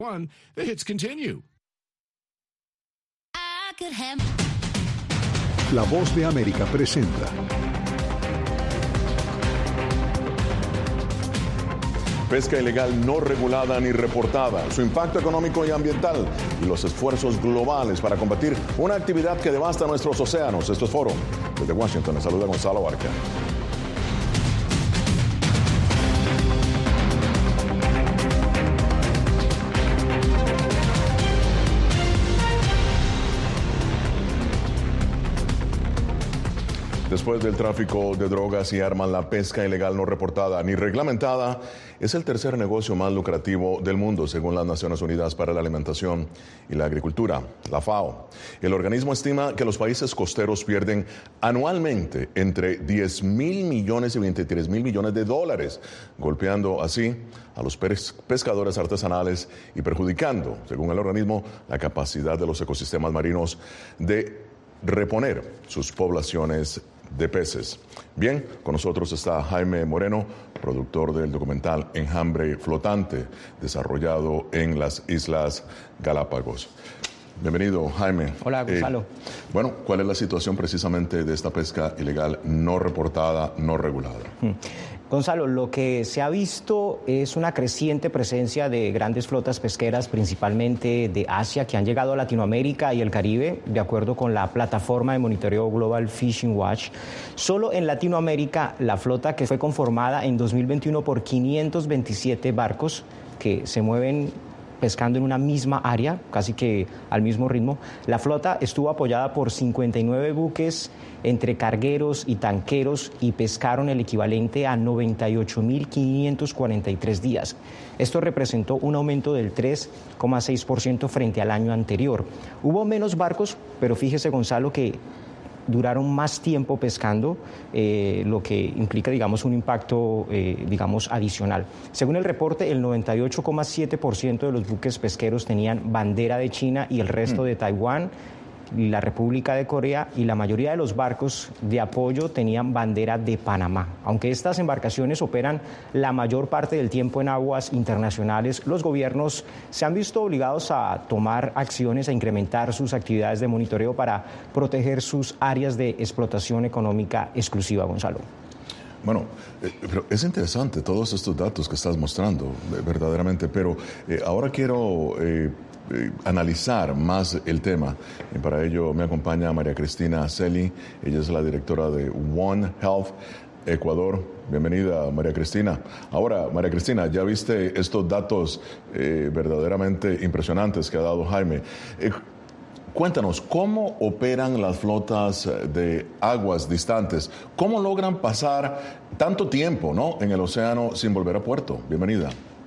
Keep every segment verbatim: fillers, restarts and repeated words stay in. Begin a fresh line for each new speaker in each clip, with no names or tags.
One, the hits continue.
La Voz de América presenta
Pesca ilegal no regulada ni reportada, su impacto económico y ambiental y los esfuerzos globales para combatir una actividad que devasta nuestros océanos. Esto es Foro. Desde Washington les saluda Gonzalo Barca. Después del tráfico de drogas y armas, la pesca ilegal no reportada ni reglamentada es el tercer negocio más lucrativo del mundo, según las Naciones Unidas para la Alimentación y la Agricultura, la FAO. El organismo estima que los países costeros pierden anualmente entre diez mil millones y veintitrés mil millones de dólares, golpeando así a los pescadores artesanales y perjudicando, según el organismo, la capacidad de los ecosistemas marinos de reponer sus poblaciones de peces. Bien, con nosotros está Jaime Moreno, productor del documental Enjambre Flotante, desarrollado en las Islas Galápagos. Bienvenido, Jaime.
Hola, Gonzalo.
Eh, bueno, ¿cuál es la situación precisamente de esta pesca ilegal no reportada, no regulada?
Hmm. Gonzalo, lo que se ha visto es una creciente presencia de grandes flotas pesqueras, principalmente de Asia, que han llegado a Latinoamérica y el Caribe, de acuerdo con la plataforma de monitoreo Global Fishing Watch. Solo en Latinoamérica, la flota, que fue conformada en dos mil veintiuno por quinientos veintisiete barcos que se mueven pescando en una misma área, casi que al mismo ritmo. La flota estuvo apoyada por cincuenta y nueve buques entre cargueros y tanqueros y pescaron el equivalente a noventa y ocho mil quinientos cuarenta y tres días. Esto representó un aumento del tres coma seis por ciento frente al año anterior. Hubo menos barcos, pero fíjese, Gonzalo, que duraron más tiempo pescando, eh, lo que implica, digamos, un impacto, eh, digamos, adicional. Según el reporte, el noventa y ocho coma siete por ciento de los buques pesqueros tenían bandera de China y el resto mm. de Taiwán, la República de Corea, y la mayoría de los barcos de apoyo tenían bandera de Panamá. Aunque estas embarcaciones operan la mayor parte del tiempo en aguas internacionales, los gobiernos se han visto obligados a tomar acciones, a incrementar sus actividades de monitoreo para proteger sus áreas de explotación económica exclusiva, Gonzalo.
Bueno, eh, pero es interesante todos estos datos que estás mostrando, eh, verdaderamente, pero eh, ahora quiero Eh, Eh, analizar más el tema. Y para ello me acompaña María Cristina Celi, ella es la directora de One Health Ecuador. Bienvenida, María Cristina. Ahora, María Cristina, ya viste estos datos eh, verdaderamente impresionantes que ha dado Jaime. Eh, Cuéntanos, ¿cómo operan las flotas de aguas distantes? ¿Cómo logran pasar tanto tiempo, ¿no?, en el océano sin volver a puerto? Bienvenida.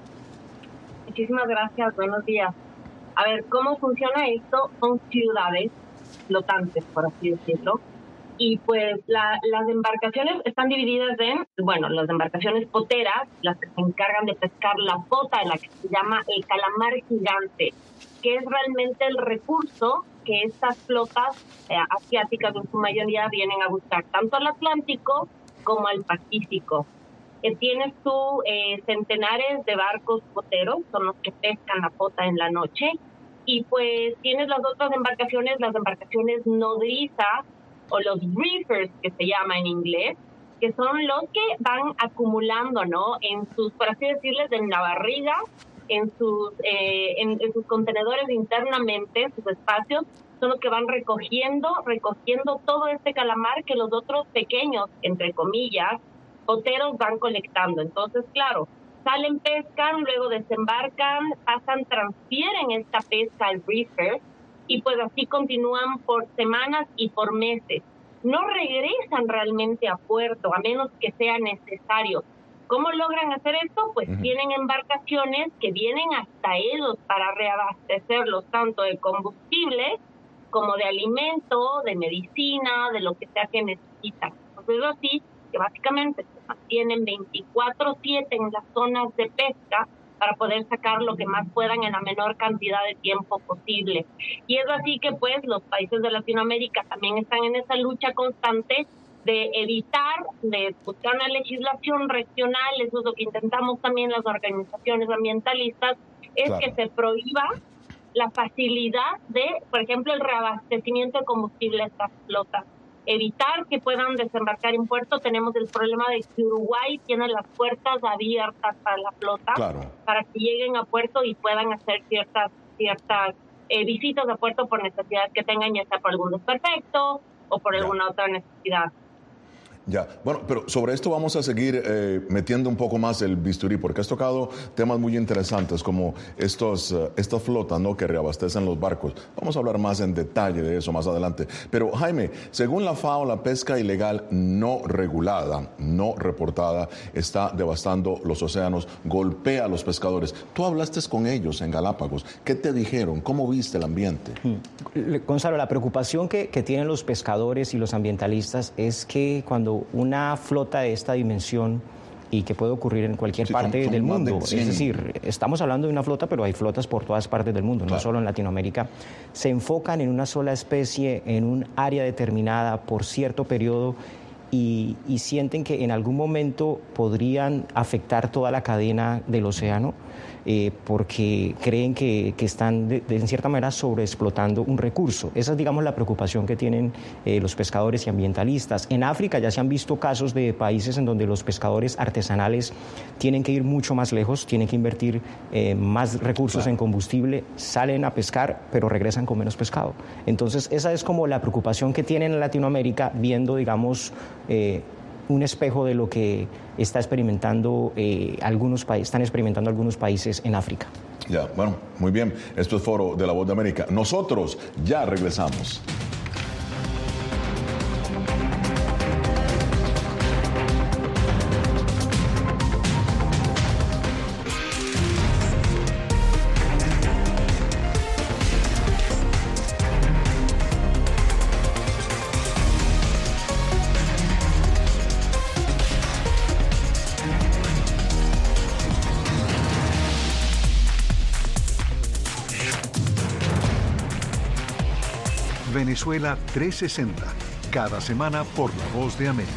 Muchísimas gracias, buenos días. A ver, ¿cómo funciona esto? Son ciudades flotantes, por así decirlo. Y pues la, las embarcaciones están divididas en, bueno, las embarcaciones poteras, las que se encargan de pescar la pota, en la que se llama el calamar gigante, que es realmente el recurso que estas flotas eh, asiáticas en su mayoría vienen a buscar, tanto al Atlántico como al Pacífico. Eh, tienes tú eh, centenares de barcos poteros, son los que pescan la pota en la noche, y pues tienes las otras embarcaciones, las embarcaciones nodrizas, o los reefers, que se llama en inglés, que son los que van acumulando, ¿no?, en sus, por así decirles, en la barriga, en sus, eh, en, en sus contenedores internamente, sus espacios, son los que van recogiendo, recogiendo todo este calamar que los otros pequeños, entre comillas, poteros van colectando. Entonces, claro, salen, pescan, luego desembarcan, pasan, transfieren esta pesca al reefer y pues así continúan por semanas y por meses. No regresan realmente a puerto, a menos que sea necesario. ¿Cómo logran hacer esto? Pues uh-huh. tienen embarcaciones que vienen hasta ellos para reabastecerlos tanto de combustible como de alimento, de medicina, de lo que sea que necesitan. Entonces, así que básicamente se mantienen veinticuatro siete en las zonas de pesca para poder sacar lo que más puedan en la menor cantidad de tiempo posible. Y es así que pues los países de Latinoamérica también están en esa lucha constante de evitar, de buscar una legislación regional. Eso es lo que intentamos también las organizaciones ambientalistas, es
Claro.
que se prohíba la facilidad de, por ejemplo, el reabastecimiento de combustible a estas flotas. Evitar que puedan desembarcar en puerto. Tenemos el problema de que Uruguay tiene las puertas abiertas para la flota,
Claro.
para que lleguen a puerto y puedan hacer ciertas ciertas eh, visitas a puerto por necesidades que tengan, ya sea por algún desperfecto o por
Ya.
alguna otra necesidad.
Ya, bueno, pero sobre esto vamos a seguir eh, metiendo un poco más el bisturí, porque has tocado temas muy interesantes como estos, uh, estas flotas, ¿no?, que reabastecen los barcos. Vamos a hablar más en detalle de eso más adelante. Pero Jaime, según la FAO, la pesca ilegal no regulada, no reportada, está devastando los océanos, golpea a los pescadores. Tú hablaste con ellos en Galápagos. ¿Qué te dijeron? ¿Cómo viste el ambiente?
Gonzalo, la preocupación que, que tienen los pescadores y los ambientalistas es que cuando una flota de esta dimensión, y que puede ocurrir en cualquier
Sí,
parte
son- son
del
más de
mundo,
cien.
es decir, estamos hablando de una flota, pero hay flotas por todas partes del mundo,
Claro.
no solo en Latinoamérica, se enfocan en una sola especie, en un área determinada por cierto periodo, y, y sienten que en algún momento podrían afectar toda la cadena del océano, eh, porque creen que, que están de, de, en cierta manera sobreexplotando un recurso. Esa es, digamos, la preocupación que tienen eh, los pescadores y ambientalistas. En África ya se han visto casos de países en donde los pescadores artesanales tienen que ir mucho más lejos, tienen que invertir eh, más recursos
Claro.
en combustible, salen a pescar, pero regresan con menos pescado. Entonces, esa es como la preocupación que tienen en Latinoamérica, viendo, digamos, eh, un espejo de lo que está experimentando eh, algunos países, están experimentando algunos países en África.
Ya, bueno, muy bien. Esto es Foro de la Voz de América. Nosotros ya regresamos.
Venezuela trescientos sesenta, cada semana por La Voz de América.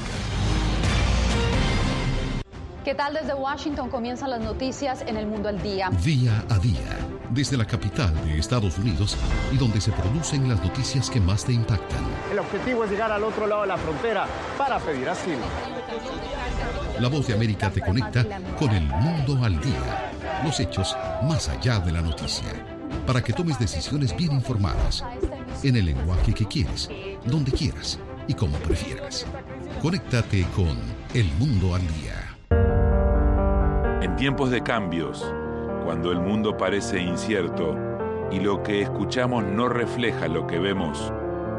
¿Qué tal? Desde Washington comienzan las noticias en El Mundo al Día.
Día a día, desde la capital de Estados Unidos y donde se producen las noticias que más te impactan.
El objetivo es llegar al otro lado de la frontera para pedir asilo.
La Voz de América te conecta con El Mundo al Día, los hechos más allá de la noticia, para que tomes decisiones bien informadas, en el lenguaje que quieres, donde quieras y como prefieras. Conéctate con El Mundo al Día.
En tiempos de cambios, cuando el mundo parece incierto y lo que escuchamos no refleja lo que vemos,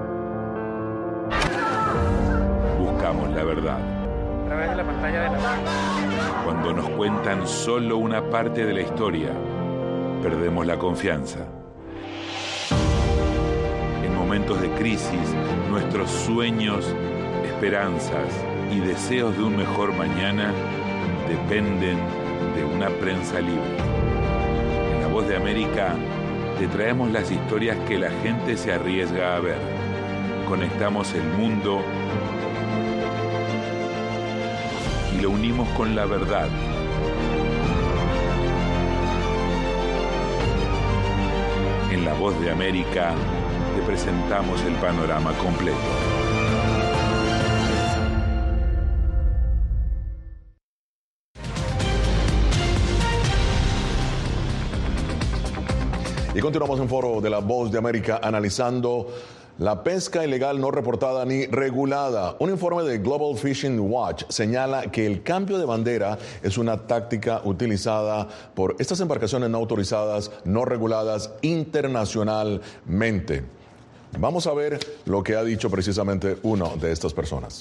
buscamos la verdad.
A través de la pantalla de la...
Cuando nos cuentan solo una parte de la historia, perdemos la confianza. En momentos de crisis, nuestros sueños, esperanzas y deseos de un mejor mañana dependen de una prensa libre. En La Voz de América te traemos las historias que la gente se arriesga a ver. Conectamos el mundo y lo unimos con la verdad. En La Voz de América te presentamos el panorama completo.
Y continuamos en Foro de la Voz de América analizando la pesca ilegal no reportada ni regulada. Un informe de Global Fishing Watch señala que el cambio de bandera es una táctica utilizada por estas embarcaciones no autorizadas, no reguladas internacionalmente. Vamos a ver lo que ha dicho precisamente una de estas personas.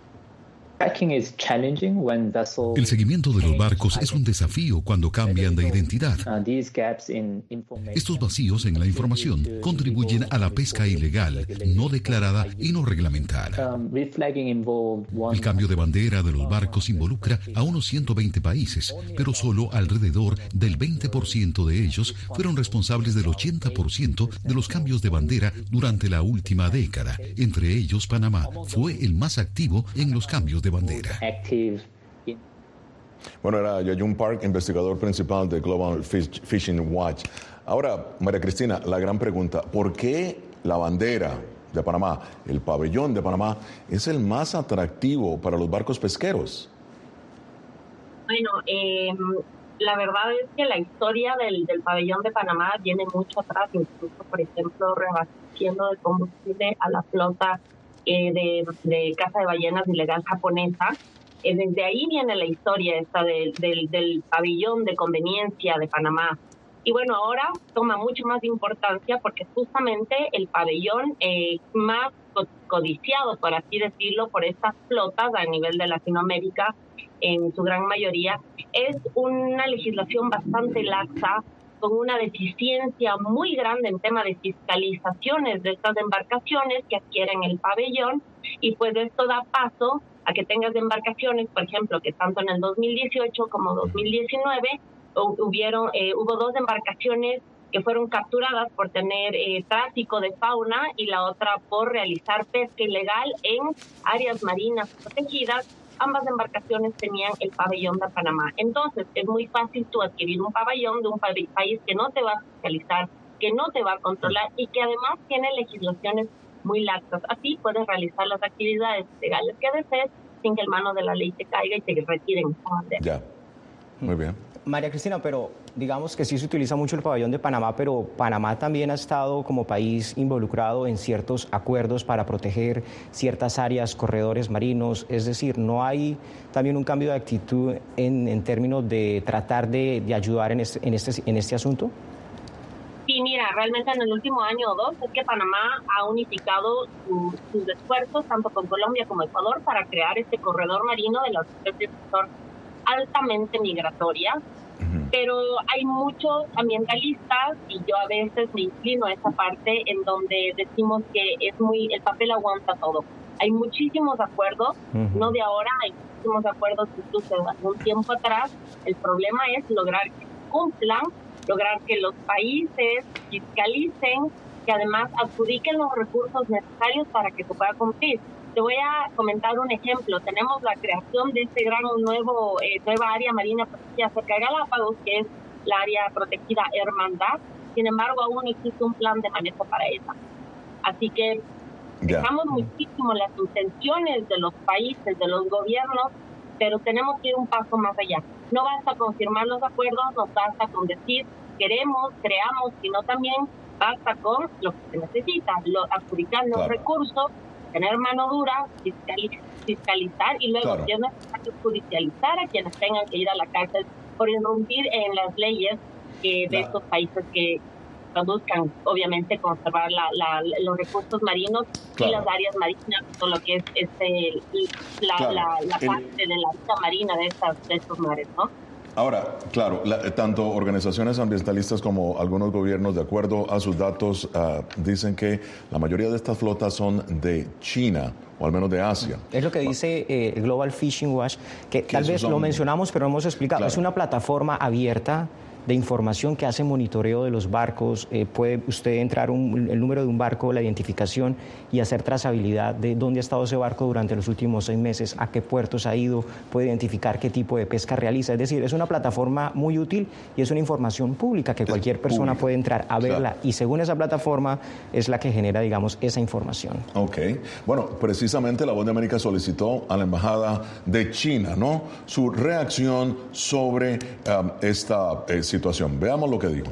El seguimiento de los barcos es un desafío cuando cambian de identidad. Estos vacíos en la información contribuyen a la pesca ilegal, no declarada y no reglamentada. El cambio de bandera de los barcos involucra a unos ciento veinte países, pero solo alrededor del veinte por ciento de ellos fueron responsables del ochenta por ciento de los cambios de bandera durante la última década. Entre ellos, Panamá fue el más activo en los cambios de bandera.
Bueno, era Yayun Park, investigador principal de Global Fish, Fishing Watch. Ahora, María Cristina, la gran pregunta, ¿por qué la bandera de Panamá, el pabellón de Panamá, es el más atractivo para los barcos pesqueros?
Bueno, eh, la verdad es que la historia del, del pabellón de Panamá viene mucho atrás, incluso, por ejemplo, reabasteciendo de combustible a la flota eh, de, de caza de ballenas ilegal japonesa. Eh, desde ahí viene la historia esta del, del, del pabellón de conveniencia de Panamá. Y bueno, ahora toma mucho más importancia porque justamente el pabellón eh, más codiciado, por así decirlo, por estas flotas a nivel de Latinoamérica, en su gran mayoría, es una legislación bastante laxa, con una deficiencia muy grande en tema de fiscalizaciones de estas embarcaciones que adquieren el pabellón, y pues esto da paso a que tengas embarcaciones, por ejemplo, que tanto en el dos mil dieciocho como dos mil diecinueve hubieron, eh, hubo dos embarcaciones que fueron capturadas por tener eh, tráfico de fauna y la otra por realizar pesca ilegal en áreas marinas protegidas. Ambas embarcaciones tenían el pabellón de Panamá. Entonces, es muy fácil tú adquirir un pabellón de un país que no te va a fiscalizar, que no te va a controlar y que además tiene legislaciones muy laxas. Así puedes realizar las actividades legales que desees sin que el mano de la ley te caiga y te retiren esa bandera.
Ya, muy bien.
María Cristina, pero digamos que sí se utiliza mucho el pabellón de Panamá, pero Panamá también ha estado como país involucrado en ciertos acuerdos para proteger ciertas áreas, corredores marinos, es decir, ¿no hay también un cambio de actitud en, en términos de tratar de, de ayudar en este, en, este, en este asunto?
Sí, mira, realmente en el último año o dos es que Panamá ha unificado su, sus esfuerzos, tanto con Colombia como Ecuador, para crear este corredor marino de las especies que son altamente migratorias. Pero hay muchos ambientalistas, y yo a veces me inclino a esa parte, en donde decimos que es muy, el papel aguanta todo. Hay muchísimos acuerdos, uh-huh. no de ahora, hay muchísimos acuerdos incluso de algún tiempo atrás. El problema es lograr que cumplan, lograr que los países fiscalicen, que además adjudiquen los recursos necesarios para que se pueda cumplir. Te voy a comentar un ejemplo. Tenemos la creación de este gran nuevo eh, nueva área marina protegida cerca de Galápagos, que es la área protegida Hermandad. Sin embargo, aún no existe un plan de manejo para ella. Así que yeah. dejamos muchísimo las intenciones de los países, de los gobiernos, pero tenemos que ir un paso más allá. No basta con firmar los acuerdos, no basta con decir queremos, creamos, sino también basta con lo que se necesita, lo, adjudicar los claro. recursos, tener mano dura, fiscalizar, fiscalizar y luego claro. si es necesario judicializar a quienes tengan que ir a la cárcel por irrumpir en las leyes eh, de claro. estos países que buscan obviamente conservar la, la, los recursos marinos claro. y las áreas marinas, todo lo que es este, la, claro. la, la parte El... de la vida marina de, estas, de estos mares, ¿no?
Ahora, claro, la, tanto organizaciones ambientalistas como algunos gobiernos, de acuerdo a sus datos, uh, dicen que la mayoría de estas flotas son de China, o al menos de Asia.
Es lo que dice eh, Global Fishing Watch, que tal vez son... lo mencionamos, pero no hemos explicado. Claro. Es una plataforma abierta de información que hace monitoreo de los barcos. Eh, puede usted entrar un, el número de un barco, la identificación y hacer trazabilidad de dónde ha estado ese barco durante los últimos seis meses, a qué puertos ha ido, puede identificar qué tipo de pesca realiza. Es decir, es una plataforma muy útil y es una información pública que cualquier persona puede entrar a verla, claro. y según esa plataforma es la que genera, digamos, esa información.
Ok. Bueno, precisamente La Voz de América solicitó a la Embajada de China, ¿no?, su reacción sobre um, esta eh, situación. Veamos lo que dijo.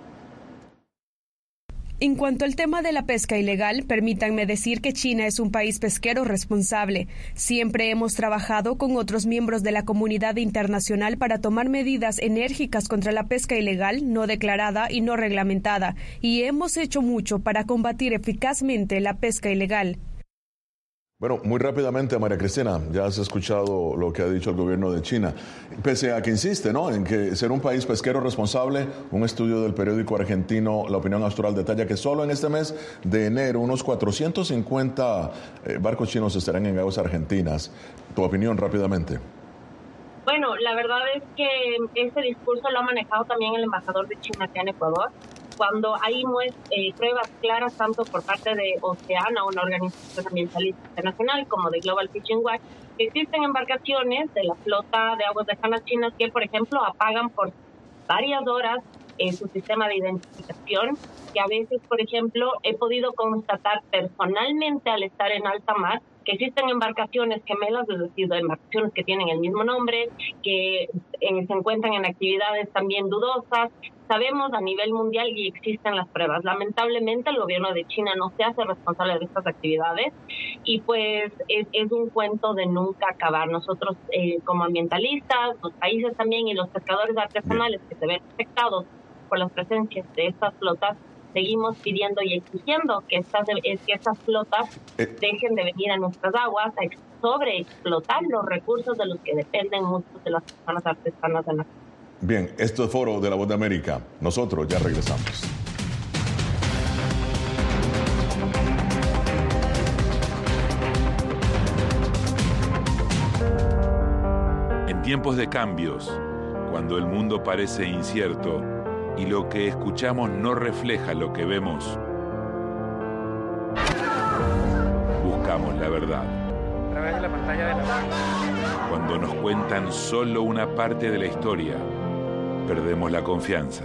En cuanto al tema de la pesca ilegal, permítanme decir que China es un país pesquero responsable. Siempre hemos trabajado con otros miembros de la comunidad internacional para tomar medidas enérgicas contra la pesca ilegal, no declarada y no reglamentada, y hemos hecho mucho para combatir eficazmente la pesca ilegal.
Bueno, muy rápidamente, María Cristina, ya has escuchado lo que ha dicho el gobierno de China. Pese a que insiste, ¿no?, en que ser un país pesquero responsable, un estudio del periódico argentino La Opinión Austral detalla que solo en este mes de enero unos cuatrocientos cincuenta eh, barcos chinos estarán en aguas argentinas. Tu opinión rápidamente.
Bueno, la verdad es que este discurso lo ha manejado también el embajador de China acá en Ecuador. cuando hay eh, pruebas claras tanto por parte de Oceana, una organización ambientalista internacional, como de Global Fishing Watch, que existen embarcaciones de la flota de aguas lejanas chinas que, por ejemplo, apagan por varias horas eh, su sistema de identificación, que a veces, por ejemplo, he podido constatar personalmente al estar en alta mar que existen embarcaciones gemelas, es decir, embarcaciones que tienen el mismo nombre, que eh, se encuentran en actividades también dudosas. Sabemos a nivel mundial y existen las pruebas. Lamentablemente el gobierno de China no se hace responsable de estas actividades y pues es, es un cuento de nunca acabar. Nosotros eh, como ambientalistas, los países también y los pescadores artesanales que se ven afectados por las presencias de estas flotas, seguimos pidiendo y exigiendo que estas, que estas flotas eh. dejen de venir a nuestras aguas a sobreexplotar los recursos de los que dependen muchos de las personas artesanas de la.
Bien, esto es Foro de la Voz de América. Nosotros ya regresamos.
En tiempos de cambios, cuando el mundo parece incierto y lo que escuchamos no refleja lo que vemos, buscamos la verdad.
A través de la pantalla de la...
Cuando nos cuentan solo una parte de la historia, perdemos la confianza.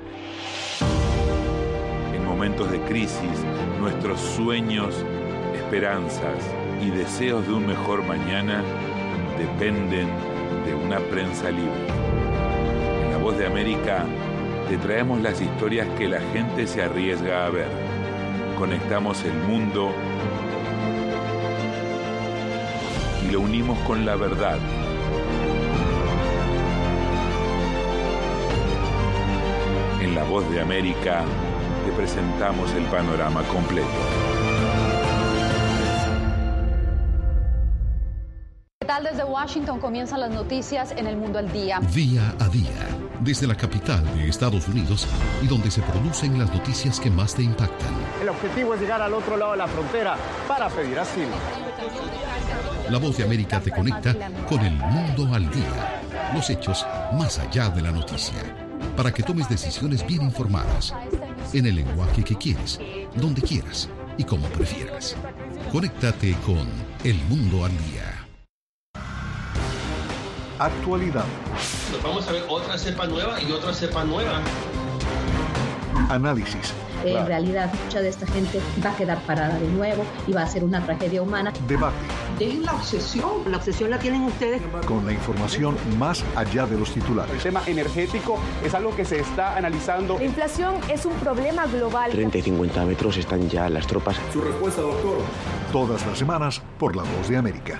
En momentos de crisis, nuestros sueños, esperanzas y deseos de un mejor mañana dependen de una prensa libre. En La Voz de América te traemos las historias que la gente se arriesga a ver. Conectamos el mundo y lo unimos con la verdad. En La Voz de América te presentamos el panorama completo.
¿Qué tal? Desde Washington comienzan las noticias en El Mundo al Día.
Día a día, desde la capital de Estados Unidos y donde se producen las noticias que más te impactan.
El objetivo es llegar al otro lado de la frontera para pedir asilo.
La Voz de América te conecta con El Mundo al Día. Los hechos más allá de la noticia. Para que tomes decisiones bien informadas, en el lenguaje que quieres, donde quieras y como prefieras. Conéctate con El Mundo al Día.
Actualidad.
Nos vamos a ver otra cepa nueva y otra cepa nueva.
Análisis.
En claro. realidad, mucha de esta gente va a quedar parada de nuevo y va a ser una tragedia humana.
Debate.
Dejen la obsesión. La obsesión la tienen ustedes.
Con la información más allá de los titulares.
El tema energético es algo que se está analizando.
La inflación es un problema global.
treinta y cincuenta metros están ya las tropas.
Su respuesta, doctor. Todas las semanas por La Voz de América.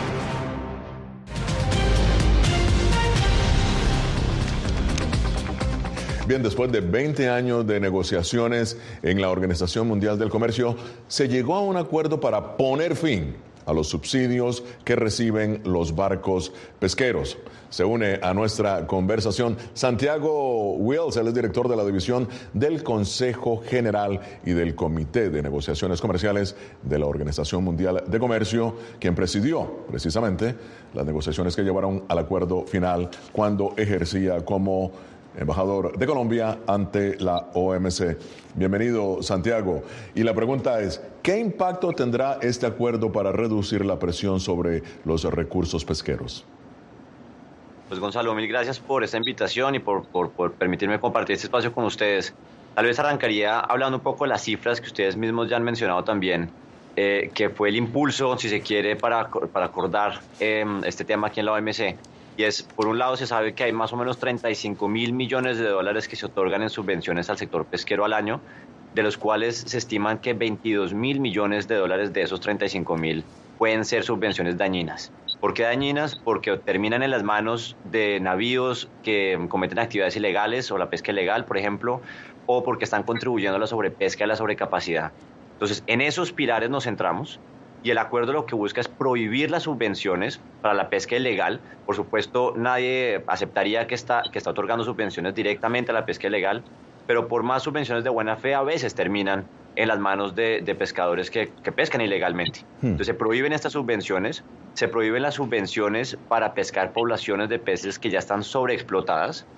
Bien, después de veinte años de negociaciones en la Organización Mundial del Comercio, se llegó a un acuerdo para poner fin a los subsidios que reciben los barcos pesqueros. Se une a nuestra conversación Santiago Wills, él es director de la división del Consejo General y del Comité de Negociaciones Comerciales de la Organización Mundial de Comercio, quien presidió precisamente las negociaciones que llevaron al acuerdo final cuando ejercía como embajador de Colombia ante la O M C. Bienvenido, Santiago. Y la pregunta es, ¿qué impacto tendrá este acuerdo para reducir la presión sobre los recursos pesqueros?
Pues Gonzalo, mil gracias por esta invitación y por, por, por permitirme compartir este espacio con ustedes. Tal vez arrancaría hablando un poco de las cifras que ustedes mismos ya han mencionado también, eh, que fue el impulso, si se quiere, para, para acordar eh, este tema aquí en la O M C. Y es, por un lado, se sabe que hay más o menos treinta y cinco mil millones de dólares que se otorgan en subvenciones al sector pesquero al año, de los cuales se estiman que veintidós mil millones de dólares de esos treinta y cinco mil pueden ser subvenciones dañinas. ¿Por qué dañinas? Porque terminan en las manos de navíos que cometen actividades ilegales o la pesca ilegal, por ejemplo, o porque están contribuyendo a la sobrepesca y a la sobrecapacidad. Entonces, en esos pilares nos centramos. Y el acuerdo lo que busca es prohibir las subvenciones para la pesca ilegal. Por supuesto, nadie aceptaría que está, que está otorgando subvenciones directamente a la pesca ilegal, pero por más subvenciones de buena fe a veces terminan en las manos de, de pescadores que, que pescan ilegalmente. Hmm. Entonces se prohíben estas subvenciones, se prohíben las subvenciones para pescar poblaciones de peces que ya están sobreexplotadas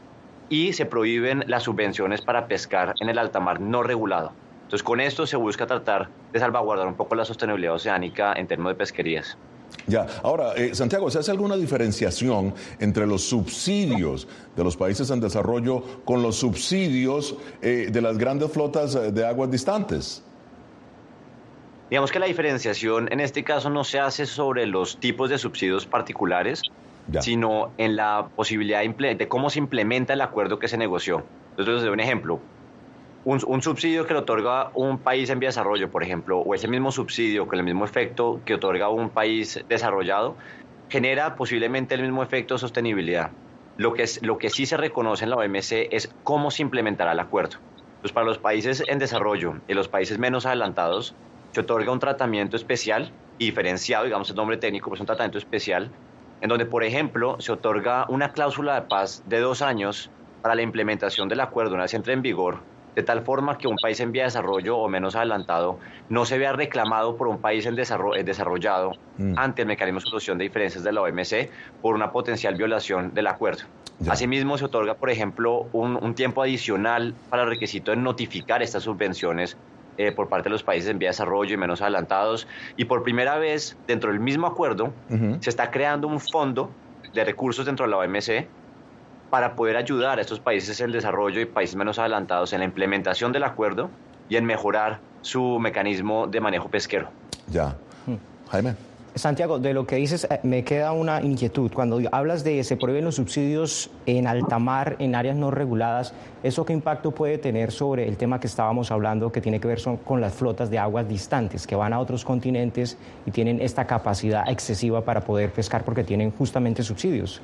y se prohíben las subvenciones para pescar en el alta mar no regulado. Entonces, con esto se busca tratar de salvaguardar un poco la sostenibilidad oceánica en términos de pesquerías.
Ya, ahora, eh, Santiago, ¿se hace alguna diferenciación entre los subsidios de los países en desarrollo con los subsidios eh, de las grandes flotas de aguas distantes?
Digamos que la diferenciación en este caso no se hace sobre los tipos de subsidios particulares, ya, sino en la posibilidad de, de cómo se implementa el acuerdo que se negoció. Entonces, les doy un ejemplo. Un, un subsidio que le otorga un país en vía de desarrollo, por ejemplo, o ese mismo subsidio con el mismo efecto que otorga un país desarrollado, genera posiblemente el mismo efecto de sostenibilidad. Lo que, es, lo que sí se reconoce en la O M C es cómo se implementará el acuerdo. Pues para los países en desarrollo y los países menos adelantados, se otorga un tratamiento especial y diferenciado, digamos el nombre técnico, pues un tratamiento especial, en donde, por ejemplo, se otorga una cláusula de paz de dos años para la implementación del acuerdo una vez entre en vigor, de tal forma que un país en vía de desarrollo o menos adelantado no se vea reclamado por un país en desarrollo, desarrollado mm. ante el mecanismo de solución de diferencias de la O M C por una potencial violación del acuerdo. Ya. Asimismo, se otorga, por ejemplo, un, un tiempo adicional para el requisito de notificar estas subvenciones eh, por parte de los países en vía de desarrollo y menos adelantados. Y por primera vez, dentro del mismo acuerdo, uh-huh. se está creando un fondo de recursos dentro de la O M C para poder ayudar a estos países en desarrollo y países menos adelantados en la implementación del acuerdo y en mejorar su mecanismo de manejo pesquero.
Ya. Jaime.
Santiago, de lo que dices me queda una inquietud. Cuando hablas de se prohíben los subsidios en alta mar, en áreas no reguladas, ¿eso qué impacto puede tener sobre el tema que estábamos hablando, que tiene que ver son, con las flotas de aguas distantes, que van a otros continentes y tienen esta capacidad excesiva para poder pescar porque tienen justamente subsidios?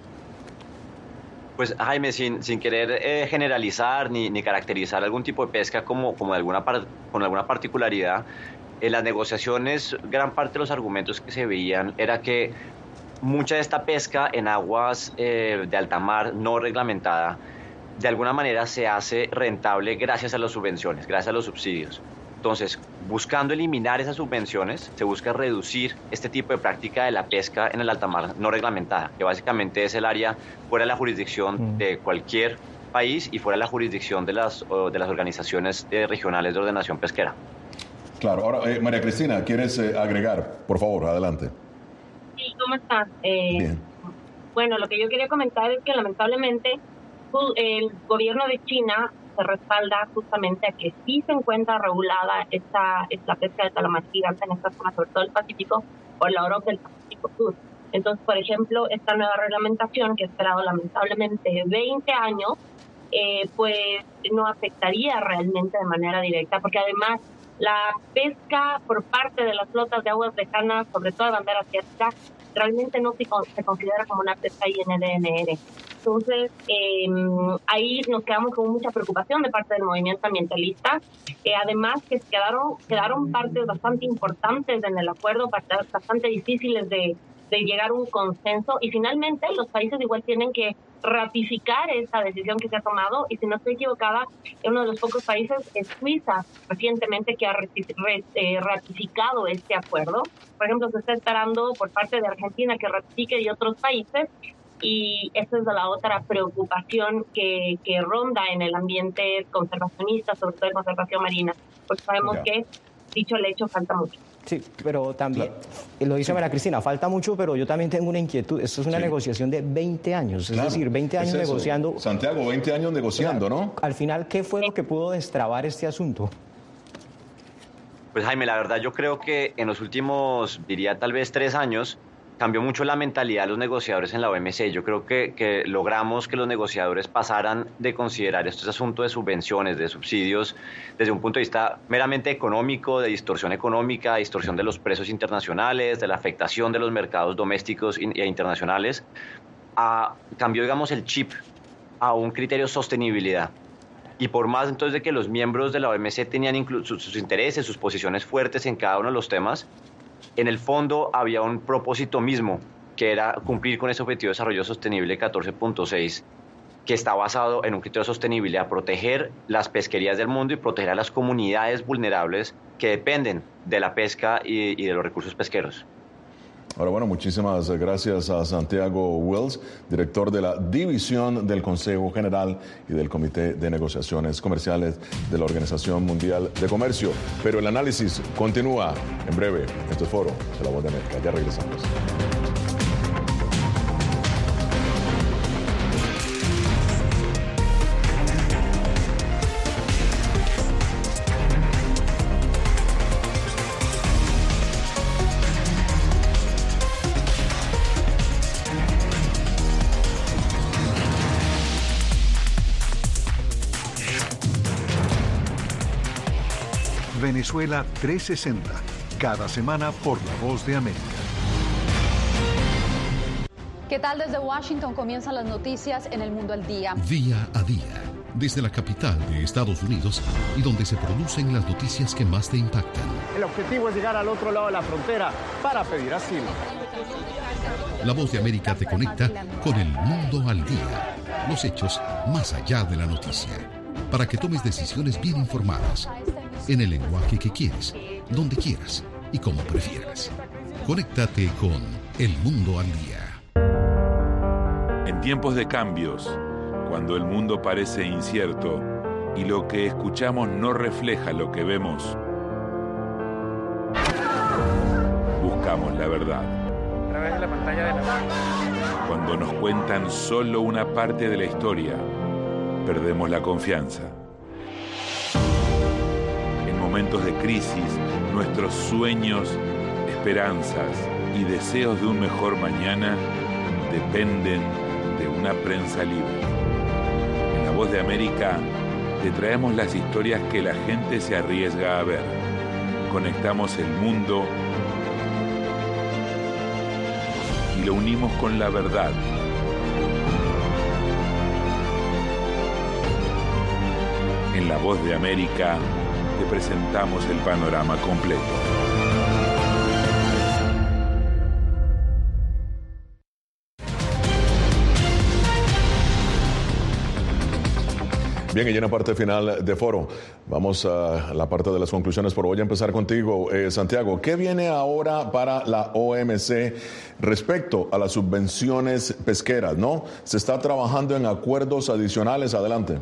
Pues Jaime, sin, sin querer eh, generalizar ni, ni caracterizar algún tipo de pesca como, como de alguna par, con alguna particularidad, en las negociaciones gran parte de los argumentos que se veían era que mucha de esta pesca en aguas eh, de alta mar no reglamentada de alguna manera se hace rentable gracias a las subvenciones, gracias a los subsidios. Entonces, buscando eliminar esas subvenciones, se busca reducir este tipo de práctica de la pesca en el alta mar no reglamentada, que básicamente es el área fuera de la jurisdicción de cualquier país y fuera de la jurisdicción de las, de las organizaciones eh, regionales de ordenación pesquera.
Claro. Ahora, eh, María Cristina, ¿quieres eh, agregar? Por favor, adelante.
Sí, ¿cómo estás? Eh,
Bien.
Bueno, lo que yo quería comentar es que lamentablemente el gobierno de China se respalda justamente a que sí se encuentra regulada esta, esta pesca de calamar gigante en esta zona, sobre todo el Pacífico, por la Europa del Pacífico Sur. Entonces, por ejemplo, esta nueva reglamentación que ha esperado lamentablemente veinte años, eh, pues no afectaría realmente de manera directa, porque además la pesca por parte de las flotas de aguas lejanas, sobre todo de bandera asiática, realmente no se, se considera como una pesca I N D N R. Entonces, eh, ahí nos quedamos con mucha preocupación de parte del movimiento ambientalista. Eh, además, que quedaron, quedaron partes bastante importantes en el acuerdo, bastante difíciles de, de llegar a un consenso. Y finalmente, los países igual tienen que ratificar esa decisión que se ha tomado. Y si no estoy equivocada, uno de los pocos países es Suiza, recientemente, que ha ratificado este acuerdo. Por ejemplo, se está esperando por parte de Argentina que ratifique y otros países. Y esa es la otra preocupación que, que ronda en el ambiente conservacionista, sobre todo de conservación marina, porque sabemos ya. que, dicho el hecho, falta mucho.
Sí, pero también, claro. lo dice sí. María Cristina, falta mucho, pero yo también tengo una inquietud. Esto es una sí. negociación de veinte años, es claro. decir, veinte años es negociando.
Santiago, veinte años negociando, ¿no?
Al final, ¿qué fue lo que pudo destrabar este asunto?
Pues Jaime, la verdad yo creo que en los últimos, diría tal vez tres años, cambió mucho la mentalidad de los negociadores en la O M C. Yo creo que, que logramos que los negociadores pasaran de considerar este asunto de subvenciones, de subsidios, desde un punto de vista meramente económico, de distorsión económica, distorsión de los precios internacionales, de la afectación de los mercados domésticos e internacionales, a cambió, digamos, el chip a un criterio de sostenibilidad. Y por más entonces de que los miembros de la O M C tenían incluso sus intereses, sus posiciones fuertes en cada uno de los temas, en el fondo había un propósito mismo, que era cumplir con ese objetivo de desarrollo sostenible catorce punto seis, que está basado en un criterio de sostenibilidad, proteger las pesquerías del mundo y proteger a las comunidades vulnerables que dependen de la pesca y, y de los recursos pesqueros.
Ahora, bueno, muchísimas gracias a Santiago Wells, director de la División del Consejo General y del Comité de Negociaciones Comerciales de la Organización Mundial de Comercio. Pero el análisis continúa en breve. Esto es Foro de la Voz de América. Ya regresamos.
Venezuela trescientos sesenta, cada semana por La Voz de América.
¿Qué tal? Desde Washington comienzan las noticias en El Mundo al Día.
Día a día, desde la capital de Estados Unidos y donde se producen las noticias que más te impactan.
El objetivo es llegar al otro lado de la frontera para pedir asilo.
La Voz de América te conecta con El Mundo al Día. Los hechos más allá de la noticia. Para que tomes decisiones bien informadas. En el lenguaje que quieres, donde quieras y como prefieras. Conéctate con El Mundo al Día.
En tiempos de cambios, cuando el mundo parece incierto y lo que escuchamos no refleja lo que vemos, buscamos la verdad.
A través de la pantalla de la...
Cuando nos cuentan solo una parte de la historia, perdemos la confianza. En momentos de crisis, nuestros sueños, esperanzas y deseos de un mejor mañana dependen de una prensa libre. En La Voz de América te traemos las historias que la gente se arriesga a ver. Conectamos el mundo y lo unimos con la verdad. En La Voz de América te presentamos el panorama completo.
Bien, y ya en la parte final de Foro, vamos a la parte de las conclusiones, pero voy a empezar contigo, eh, Santiago. ¿Qué viene ahora para la O M C respecto a las subvenciones pesqueras, no? Se está trabajando en acuerdos adicionales. Adelante.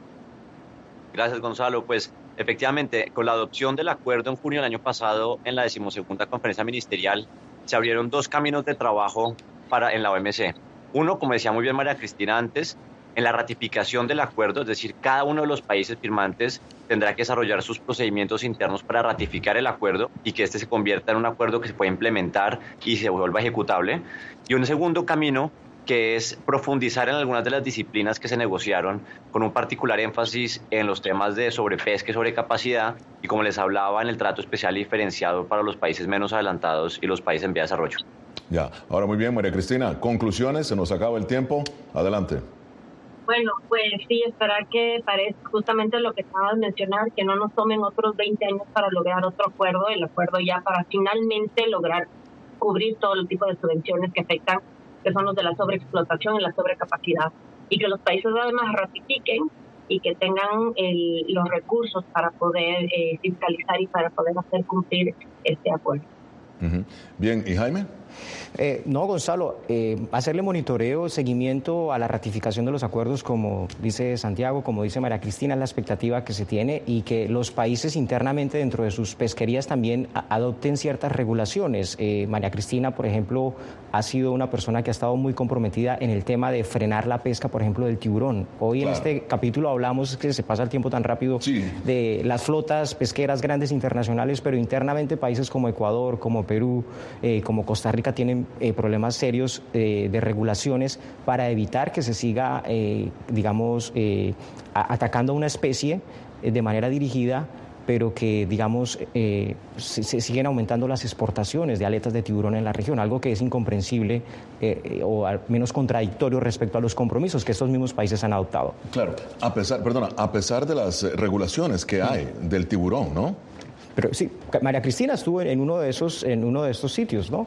Gracias, Gonzalo. Pues efectivamente, con la adopción del acuerdo en junio del año pasado, en la decimosegunda conferencia ministerial, se abrieron dos caminos de trabajo para, en la O M C. Uno, como decía muy bien María Cristina antes, en la ratificación del acuerdo, es decir, cada uno de los países firmantes tendrá que desarrollar sus procedimientos internos para ratificar el acuerdo y que este se convierta en un acuerdo que se pueda implementar y se vuelva ejecutable. Y un segundo camino, que es profundizar en algunas de las disciplinas que se negociaron, con un particular énfasis en los temas de sobrepesca y sobrecapacidad, y como les hablaba, en el trato especial y diferenciado para los países menos adelantados y los países en vía de desarrollo.
Ya, ahora muy bien, María Cristina, conclusiones, se nos acaba el tiempo, adelante.
Bueno, pues sí, esperar que parezca justamente lo que acabas de mencionar, que no nos tomen otros veinte años para lograr otro acuerdo, el acuerdo ya para finalmente lograr cubrir todo el tipo de subvenciones que afectan, que son los de la sobreexplotación y la sobrecapacidad, y que los países además ratifiquen y que tengan el, los recursos para poder eh, fiscalizar y para poder hacer cumplir este acuerdo.
Uh-huh. Bien, ¿y Jaime?
Eh, no, Gonzalo, eh, hacerle monitoreo, seguimiento a la ratificación de los acuerdos, como dice Santiago, como dice María Cristina, es la expectativa que se tiene, y que los países internamente dentro de sus pesquerías también a, adopten ciertas regulaciones. Eh, María Cristina, por ejemplo, ha sido una persona que ha estado muy comprometida en el tema de frenar la pesca, por ejemplo, del tiburón. Hoy claro. En este capítulo hablamos, que se pasa el tiempo tan rápido, sí. de las flotas pesqueras grandes internacionales, pero internamente países como Ecuador, como Perú, eh, como Costa Rica tienen eh, problemas serios eh, de regulaciones para evitar que se siga, eh, digamos, eh, a, atacando a una especie eh, de manera dirigida, pero que, digamos, eh, se, se siguen aumentando las exportaciones de aletas de tiburón en la región, algo que es incomprensible eh, o al menos contradictorio respecto a los compromisos que estos mismos países han adoptado.
Claro, a pesar, perdona, a pesar de las regulaciones que hay sí. del tiburón, ¿no?
Pero sí, María Cristina estuvo en uno de esos, en uno de estos sitios, ¿no?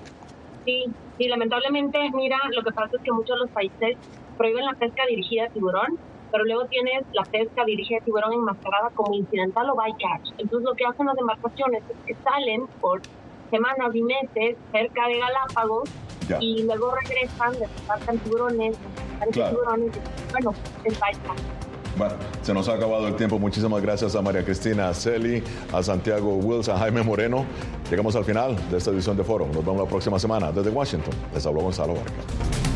Sí, sí, lamentablemente, mira, lo que pasa es que muchos de los países prohíben la pesca dirigida a tiburón, pero luego tienes la pesca dirigida a tiburón enmascarada como incidental o bycatch. Entonces lo que hacen las embarcaciones es que salen por semanas y meses cerca de Galápagos ya. Y luego regresan, desembarcan tiburones, desembarcan claro. tiburones, y, bueno, está ahí.
Bueno, se nos ha acabado el tiempo. Muchísimas gracias a María Cristina Celi, a Santiago Wills, a Jaime Moreno. Llegamos al final de esta edición de Foro. Nos vemos la próxima semana. Desde Washington, les habló Gonzalo Vargas.